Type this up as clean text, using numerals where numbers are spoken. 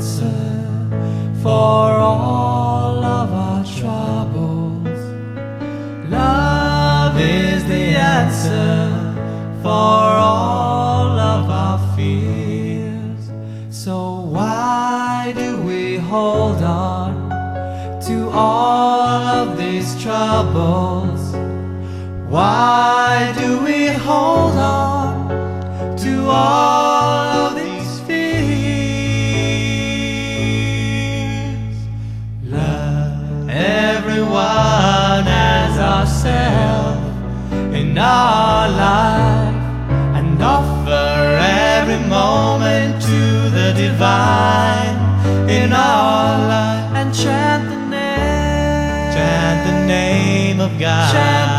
answer for all of our troubles. Love is the answer for all of our fears. So why do we hold on to all of these troubles? Why do we hold on to all of these fears? Love everyone as ourselves in our life, and offer every moment to the divine in our life, and chant the name of God.